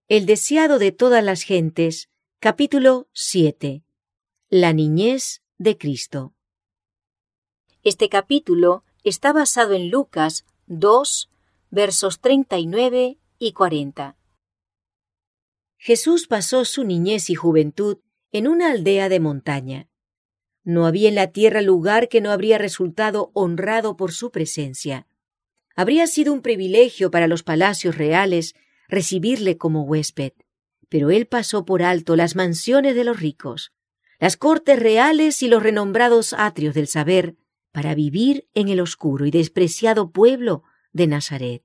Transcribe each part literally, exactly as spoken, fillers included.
El deseado de todas las gentes, capítulo siete. La niñez de Cristo. Este capítulo está basado en Lucas dos, versos treinta y nueve y cuarenta. Jesús pasó su niñez y juventud en una aldea de montaña. No había en la tierra lugar que no habría resultado honrado por su presencia. Habría sido un privilegio para los palacios reales recibirle como huésped, pero él pasó por alto las mansiones de los ricos, las cortes reales y los renombrados atrios del saber, para vivir en el oscuro y despreciado pueblo de Nazaret.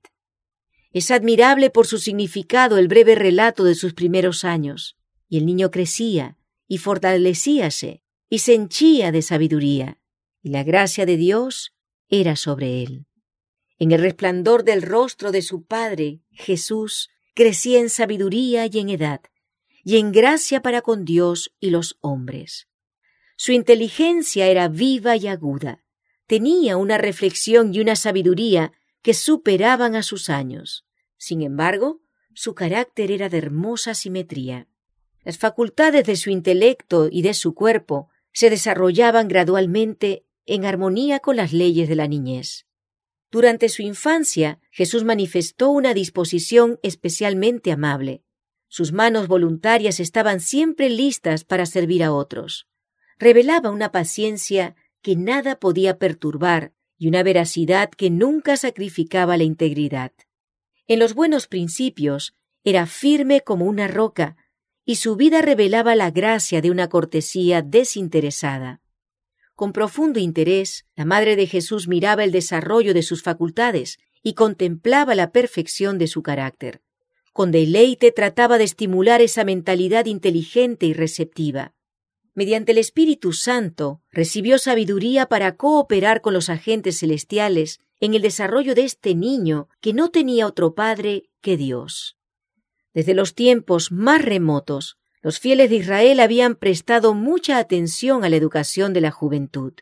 Es admirable por su significado el breve relato de sus primeros años, y el niño crecía y fortalecíase y se henchía de sabiduría, y la gracia de Dios era sobre él. En el resplandor del rostro de su padre, Jesús crecía en sabiduría y en edad, y en gracia para con Dios y los hombres. Su inteligencia era viva y aguda, tenía una reflexión y una sabiduría que superaban a sus años. Sin embargo, su carácter era de hermosa simetría. Las facultades de su intelecto y de su cuerpo se desarrollaban gradualmente en armonía con las leyes de la niñez. Durante su infancia, Jesús manifestó una disposición especialmente amable. Sus manos voluntarias estaban siempre listas para servir a otros. Revelaba una paciencia que nada podía perturbar y una veracidad que nunca sacrificaba la integridad. En los buenos principios era firme como una roca y su vida revelaba la gracia de una cortesía desinteresada. Con profundo interés, la madre de Jesús miraba el desarrollo de sus facultades y contemplaba la perfección de su carácter. Con deleite trataba de estimular esa mentalidad inteligente y receptiva. Mediante el Espíritu Santo, recibió sabiduría para cooperar con los agentes celestiales en el desarrollo de este niño que no tenía otro padre que Dios. Desde los tiempos más remotos, los fieles de Israel habían prestado mucha atención a la educación de la juventud.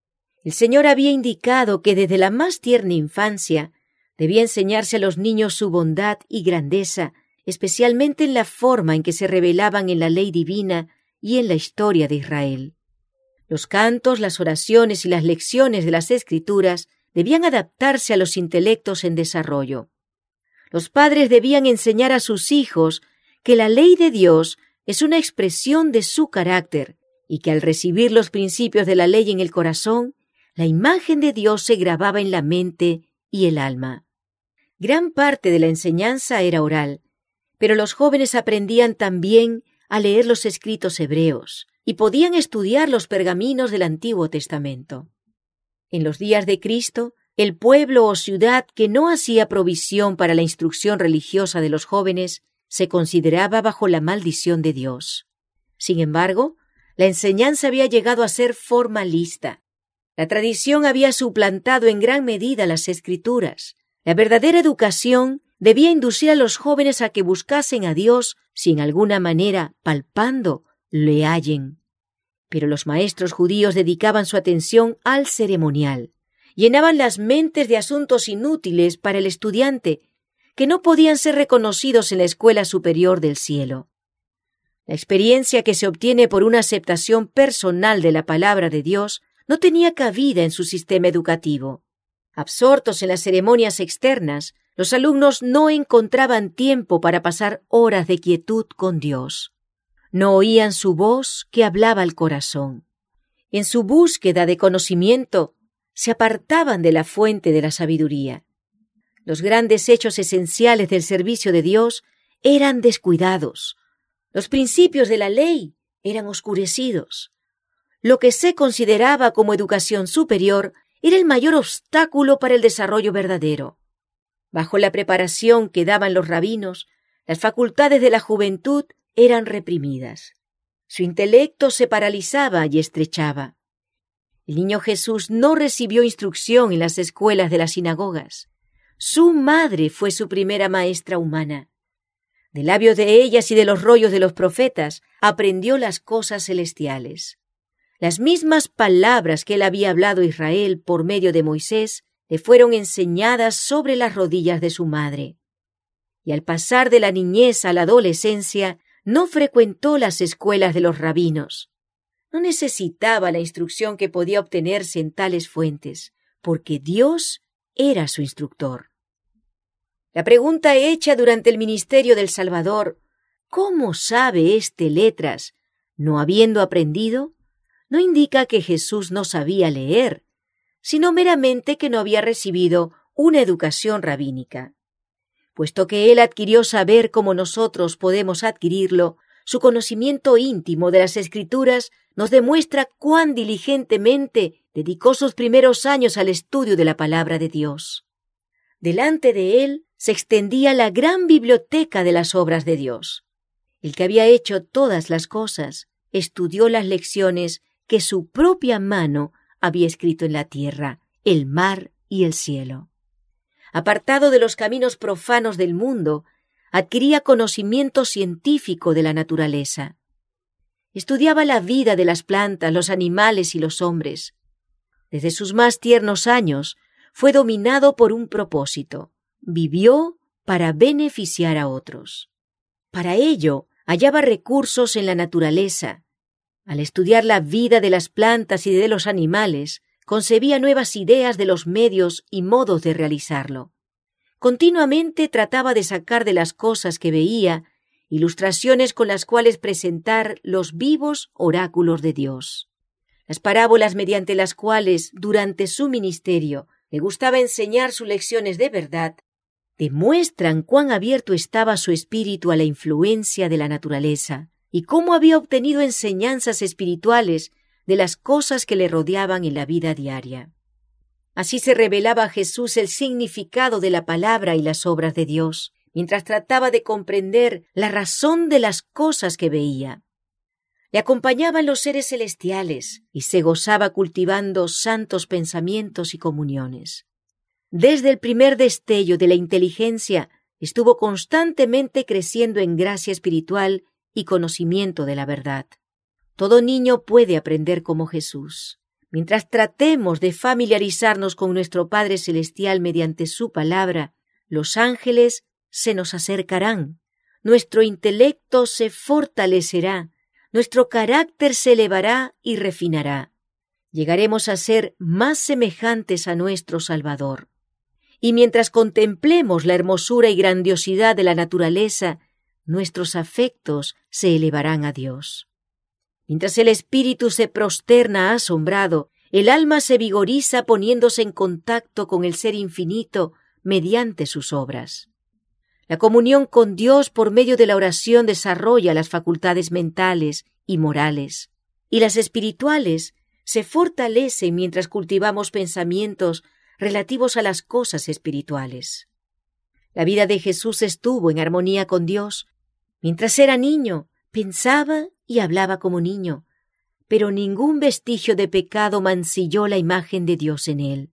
El Señor había indicado que desde la más tierna infancia debía enseñarse a los niños su bondad y grandeza, especialmente en la forma en que se revelaban en la ley divina y en la historia de Israel. Los cantos, las oraciones y las lecciones de las Escrituras debían adaptarse a los intelectos en desarrollo. Los padres debían enseñar a sus hijos que la ley de Dios es una expresión de su carácter y que al recibir los principios de la ley en el corazón, la imagen de Dios se grababa en la mente y el alma. Gran parte de la enseñanza era oral, pero los jóvenes aprendían también a leer los escritos hebreos y podían estudiar los pergaminos del Antiguo Testamento. En los días de Cristo, el pueblo o ciudad que no hacía provisión para la instrucción religiosa de los jóvenes se consideraba bajo la maldición de Dios. Sin embargo, la enseñanza había llegado a ser formalista. La tradición había suplantado en gran medida las Escrituras. La verdadera educación debía inducir a los jóvenes a que buscasen a Dios si en alguna manera, palpando, le hallen. Pero los maestros judíos dedicaban su atención al ceremonial. Llenaban las mentes de asuntos inútiles para el estudiante, que no podían ser reconocidos en la escuela superior del cielo. La experiencia que se obtiene por una aceptación personal de la palabra de Dios no tenía cabida en su sistema educativo. Absortos en las ceremonias externas, los alumnos no encontraban tiempo para pasar horas de quietud con Dios. No oían su voz que hablaba al corazón. En su búsqueda de conocimiento, se apartaban de la fuente de la sabiduría. Los grandes hechos esenciales del servicio de Dios eran descuidados. Los principios de la ley eran oscurecidos. Lo que se consideraba como educación superior era el mayor obstáculo para el desarrollo verdadero. Bajo la preparación que daban los rabinos, las facultades de la juventud eran reprimidas. Su intelecto se paralizaba y estrechaba. El niño Jesús no recibió instrucción en las escuelas de las sinagogas. Su madre fue su primera maestra humana. De labios de ellas y de los rollos de los profetas aprendió las cosas celestiales. Las mismas palabras que él había hablado a Israel por medio de Moisés le fueron enseñadas sobre las rodillas de su madre. y al pasar de la niñez a la adolescencia no frecuentó las escuelas de los rabinos. No necesitaba la instrucción que podía obtenerse en tales fuentes, porque Dios era su instructor. La pregunta hecha durante el ministerio del Salvador, ¿cómo sabe éste letras, no habiendo aprendido?, no indica que Jesús no sabía leer, sino meramente que no había recibido una educación rabínica. Puesto que él adquirió saber como nosotros podemos adquirirlo, su conocimiento íntimo de las Escrituras nos demuestra cuán diligentemente dedicó sus primeros años al estudio de la palabra de Dios. Delante de él se extendía la gran biblioteca de las obras de Dios. El que había hecho todas las cosas estudió las lecciones que su propia mano había escrito en la tierra, el mar y el cielo. Apartado de los caminos profanos del mundo, adquiría conocimiento científico de la naturaleza. Estudiaba la vida de las plantas, los animales y los hombres. Desde sus más tiernos años fue dominado por un propósito. Vivió para beneficiar a otros. Para ello, hallaba recursos en la naturaleza. Al estudiar la vida de las plantas y de los animales, concebía nuevas ideas de los medios y modos de realizarlo. Continuamente trataba de sacar de las cosas que veía ilustraciones con las cuales presentar los vivos oráculos de Dios. Las parábolas mediante las cuales, durante su ministerio, le gustaba enseñar sus lecciones de verdad, demuestran cuán abierto estaba su espíritu a la influencia de la naturaleza y cómo había obtenido enseñanzas espirituales de las cosas que le rodeaban en la vida diaria. Así se revelaba a Jesús el significado de la palabra y las obras de Dios, mientras trataba de comprender la razón de las cosas que veía. Le acompañaban los seres celestiales y se gozaba cultivando santos pensamientos y comuniones. Desde el primer destello de la inteligencia estuvo constantemente creciendo en gracia espiritual y conocimiento de la verdad. Todo niño puede aprender como Jesús. Mientras tratemos de familiarizarnos con nuestro Padre Celestial mediante su palabra, los ángeles se nos acercarán, nuestro intelecto se fortalecerá, nuestro carácter se elevará y refinará. Llegaremos a ser más semejantes a nuestro Salvador. Y mientras contemplemos la hermosura y grandiosidad de la naturaleza, nuestros afectos se elevarán a Dios. Mientras el espíritu se prosterna asombrado, el alma se vigoriza poniéndose en contacto con el Ser Infinito mediante sus obras. La comunión con Dios por medio de la oración desarrolla las facultades mentales y morales, y las espirituales se fortalecen mientras cultivamos pensamientos relativos a las cosas espirituales. La vida de Jesús estuvo en armonía con Dios. Mientras era niño, pensaba y hablaba como niño, pero ningún vestigio de pecado mancilló la imagen de Dios en él.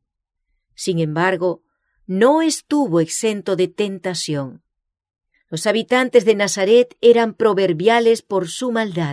Sin embargo, no estuvo exento de tentación. Los habitantes de Nazaret eran proverbiales por su maldad.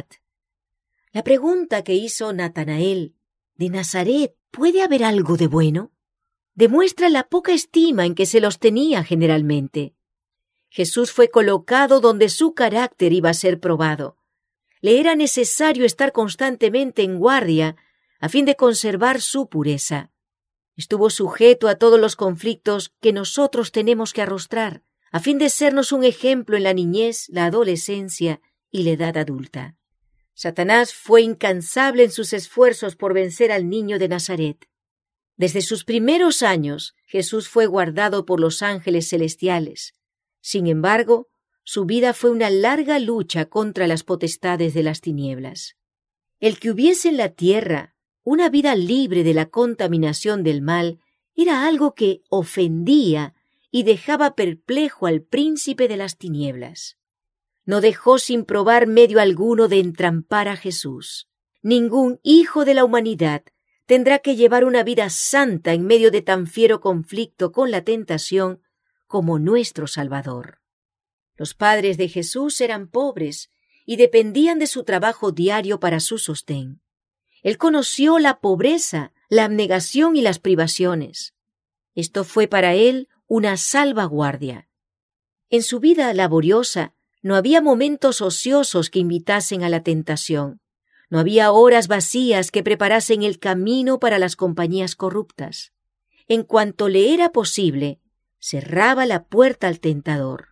La pregunta que hizo Natanael, ¿de Nazaret puede haber algo de bueno?, demuestra la poca estima en que se los tenía generalmente. Jesús fue colocado donde su carácter iba a ser probado. Le era necesario estar constantemente en guardia a fin de conservar su pureza. Estuvo sujeto a todos los conflictos que nosotros tenemos que arrostrar, a fin de sernos un ejemplo en la niñez, la adolescencia y la edad adulta. Satanás fue incansable en sus esfuerzos por vencer al niño de Nazaret. Desde sus primeros años, Jesús fue guardado por los ángeles celestiales. Sin embargo, su vida fue una larga lucha contra las potestades de las tinieblas. El que hubiese en la tierra una vida libre de la contaminación del mal era algo que ofendía y dejaba perplejo al príncipe de las tinieblas. No dejó sin probar medio alguno de entrampar a Jesús. Ningún hijo de la humanidad tendrá que llevar una vida santa en medio de tan fiero conflicto con la tentación como nuestro Salvador. Los padres de Jesús eran pobres y dependían de su trabajo diario para su sostén. Él conoció la pobreza, la abnegación y las privaciones. Esto fue para él una salvaguardia. En su vida laboriosa no había momentos ociosos que invitasen a la tentación. No había horas vacías que preparasen el camino para las compañías corruptas. En cuanto le era posible, cerraba la puerta al tentador.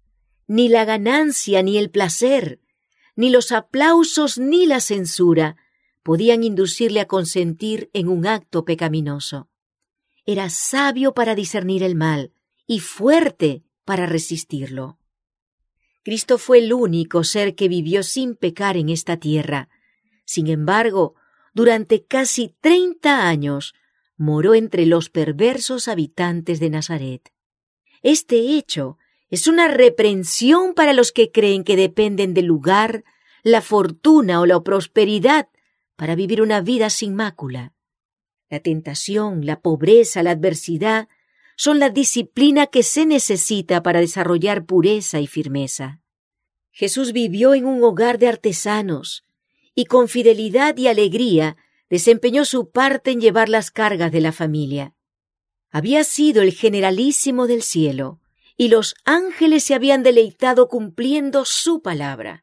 Ni la ganancia, ni el placer, ni los aplausos, ni la censura podían inducirle a consentir en un acto pecaminoso. Era sabio para discernir el mal y fuerte para resistirlo. Cristo fue el único ser que vivió sin pecar en esta tierra. Sin embargo, durante casi treinta años moró entre los perversos habitantes de Nazaret. Este hecho es una reprensión para los que creen que dependen del lugar, la fortuna o la prosperidad para vivir una vida sin mácula. La tentación, la pobreza, la adversidad son la disciplina que se necesita para desarrollar pureza y firmeza. Jesús vivió en un hogar de artesanos y con fidelidad y alegría desempeñó su parte en llevar las cargas de la familia. Había sido el generalísimo del cielo y los ángeles se habían deleitado cumpliendo su palabra.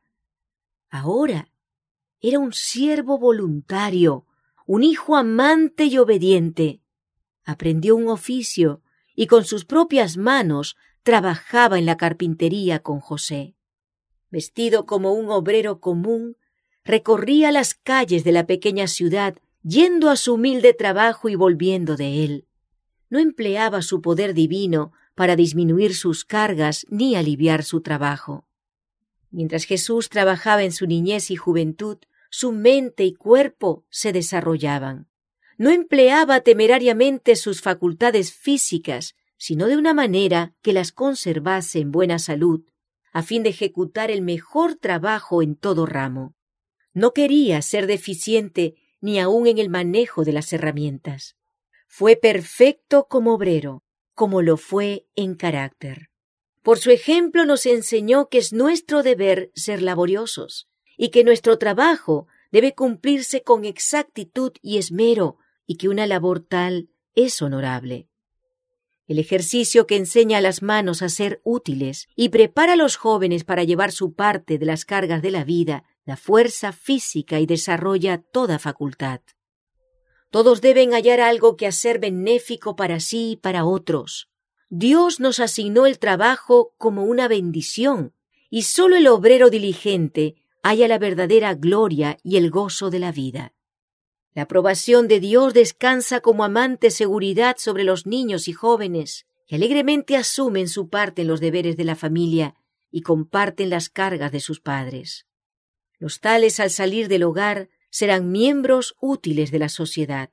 Ahora era un siervo voluntario, un hijo amante y obediente. Aprendió un oficio y con sus propias manos trabajaba en la carpintería con José. Vestido como un obrero común, recorría las calles de la pequeña ciudad, yendo a su humilde trabajo y volviendo de él. No empleaba su poder divino para disminuir sus cargas ni aliviar su trabajo. Mientras Jesús trabajaba en su niñez y juventud, su mente y cuerpo se desarrollaban. No empleaba temerariamente sus facultades físicas, sino de una manera que las conservase en buena salud, a fin de ejecutar el mejor trabajo en todo ramo. No quería ser deficiente ni aun en el manejo de las herramientas. Fue perfecto como obrero, como lo fue en carácter. Por su ejemplo nos enseñó que es nuestro deber ser laboriosos y que nuestro trabajo debe cumplirse con exactitud y esmero y que una labor tal es honorable. El ejercicio que enseña a las manos a ser útiles y prepara a los jóvenes para llevar su parte de las cargas de la vida, da fuerza física y desarrolla toda facultad. Todos deben hallar algo que hacer benéfico para sí y para otros. Dios nos asignó el trabajo como una bendición, y solo el obrero diligente halla la verdadera gloria y el gozo de la vida. La aprobación de Dios descansa como amante seguridad sobre los niños y jóvenes, que alegremente asumen su parte en los deberes de la familia y comparten las cargas de sus padres. Los tales, al salir del hogar, serán miembros útiles de la sociedad.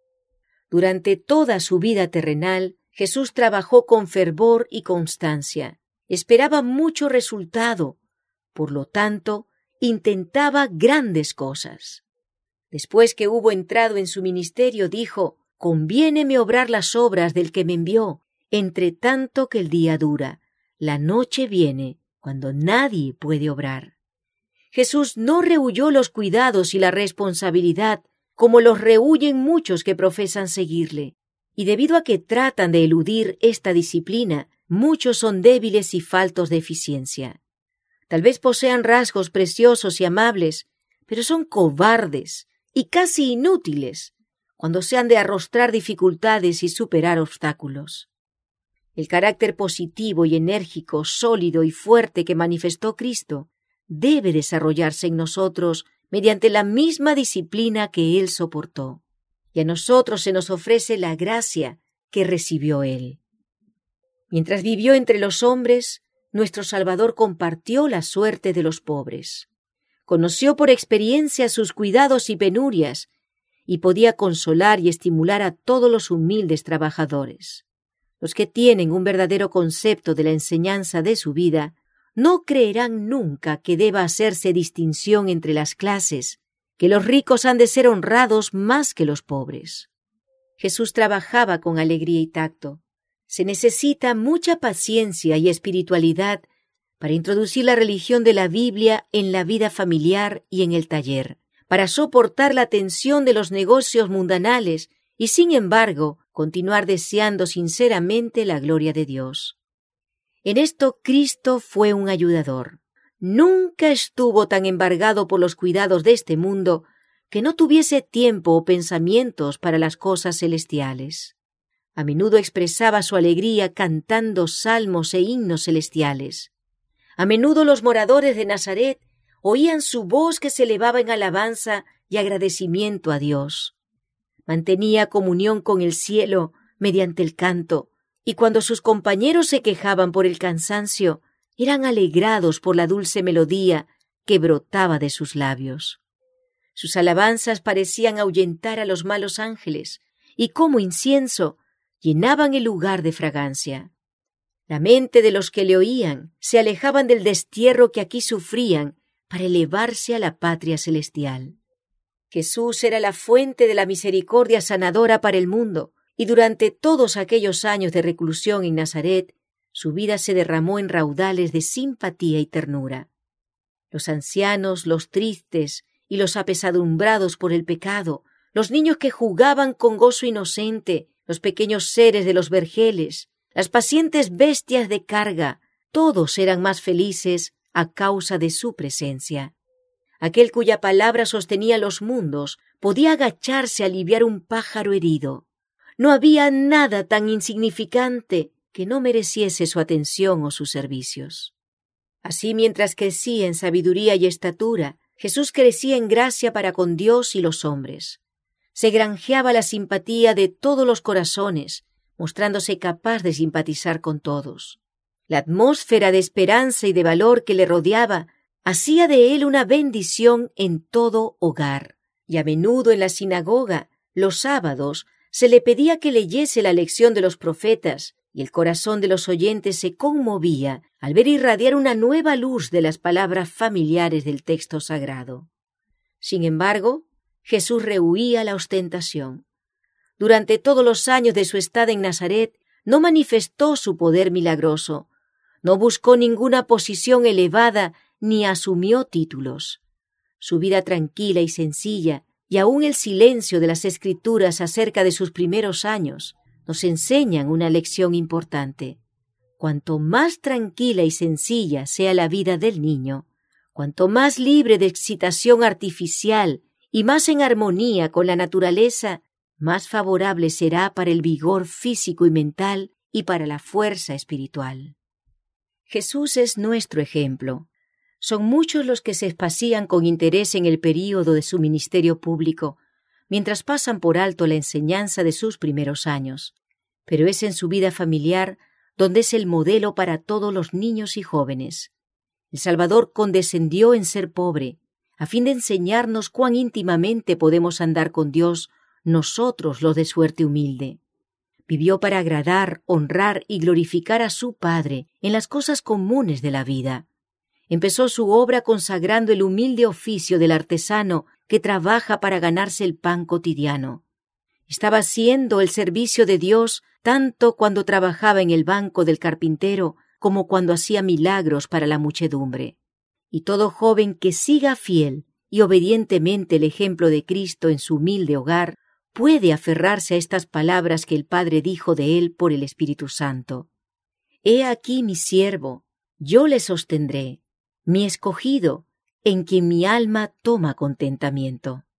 Durante toda su vida terrenal, Jesús trabajó con fervor y constancia. Esperaba mucho resultado, por lo tanto, intentaba grandes cosas. Después que hubo entrado en su ministerio, dijo: «Conviéneme obrar las obras del que me envió, entre tanto que el día dura. La noche viene, cuando nadie puede obrar». Jesús no rehuyó los cuidados y la responsabilidad como los rehuyen muchos que profesan seguirle. Y debido a que tratan de eludir esta disciplina, muchos son débiles y faltos de eficiencia. Tal vez posean rasgos preciosos y amables, pero son cobardes y casi inútiles cuando se han de arrostrar dificultades y superar obstáculos. El carácter positivo y enérgico, sólido y fuerte que manifestó Cristo debe desarrollarse en nosotros mediante la misma disciplina que Él soportó. Y a nosotros se nos ofrece la gracia que recibió Él. Mientras vivió entre los hombres, nuestro Salvador compartió la suerte de los pobres. Conoció por experiencia sus cuidados y penurias, y podía consolar y estimular a todos los humildes trabajadores. Los que tienen un verdadero concepto de la enseñanza de su vida no creerán nunca que deba hacerse distinción entre las clases, que los ricos han de ser honrados más que los pobres. Jesús trabajaba con alegría y tacto. Se necesita mucha paciencia y espiritualidad para introducir la religión de la Biblia en la vida familiar y en el taller, para soportar la tensión de los negocios mundanales y, sin embargo, continuar deseando sinceramente la gloria de Dios. En esto Cristo fue un ayudador. Nunca estuvo tan embargado por los cuidados de este mundo que no tuviese tiempo o pensamientos para las cosas celestiales. A menudo expresaba su alegría cantando salmos e himnos celestiales. A menudo los moradores de Nazaret oían su voz que se elevaba en alabanza y agradecimiento a Dios. Mantenía comunión con el cielo mediante el canto, y cuando sus compañeros se quejaban por el cansancio, eran alegrados por la dulce melodía que brotaba de sus labios. Sus alabanzas parecían ahuyentar a los malos ángeles, y como incienso llenaban el lugar de fragancia. La mente de los que le oían se alejaban del destierro que aquí sufrían para elevarse a la patria celestial. Jesús era la fuente de la misericordia sanadora para el mundo, y durante todos aquellos años de reclusión en Nazaret, su vida se derramó en raudales de simpatía y ternura. Los ancianos, los tristes y los apesadumbrados por el pecado, los niños que jugaban con gozo inocente, los pequeños seres de los vergeles, las pacientes bestias de carga, todos eran más felices a causa de su presencia. Aquel cuya palabra sostenía los mundos podía agacharse a aliviar un pájaro herido. No había nada tan insignificante que no mereciese su atención o sus servicios. Así, mientras crecía en sabiduría y estatura, Jesús crecía en gracia para con Dios y los hombres. Se granjeaba la simpatía de todos los corazones, mostrándose capaz de simpatizar con todos. La atmósfera de esperanza y de valor que le rodeaba hacía de él una bendición en todo hogar, y a menudo en la sinagoga, los sábados, se le pedía que leyese la lección de los profetas, y el corazón de los oyentes se conmovía al ver irradiar una nueva luz de las palabras familiares del texto sagrado. Sin embargo, Jesús rehuía la ostentación. Durante todos los años de su estada en Nazaret, no manifestó su poder milagroso, no buscó ninguna posición elevada ni asumió títulos. Su vida tranquila y sencilla, y aun el silencio de las Escrituras acerca de sus primeros años, nos enseñan una lección importante. Cuanto más tranquila y sencilla sea la vida del niño, cuanto más libre de excitación artificial y más en armonía con la naturaleza, más favorable será para el vigor físico y mental y para la fuerza espiritual. Jesús es nuestro ejemplo. Son muchos los que se espacían con interés en el período de su ministerio público, mientras pasan por alto la enseñanza de sus primeros años. Pero es en su vida familiar donde es el modelo para todos los niños y jóvenes. El Salvador condescendió en ser pobre, a fin de enseñarnos cuán íntimamente podemos andar con Dios, nosotros los de suerte humilde. Vivió para agradar, honrar y glorificar a su Padre en las cosas comunes de la vida. Empezó su obra consagrando el humilde oficio del artesano que trabaja para ganarse el pan cotidiano. Estaba haciendo el servicio de Dios tanto cuando trabajaba en el banco del carpintero como cuando hacía milagros para la muchedumbre. Y todo joven que siga fiel y obedientemente el ejemplo de Cristo en su humilde hogar puede aferrarse a estas palabras que el Padre dijo de él por el Espíritu Santo. He aquí mi siervo, yo le sostendré, mi escogido, en quien mi alma toma contentamiento.